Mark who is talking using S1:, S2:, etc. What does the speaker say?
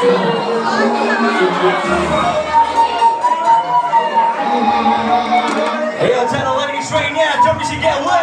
S1: Hey, I'll tell the ladies right now, don't you get wet.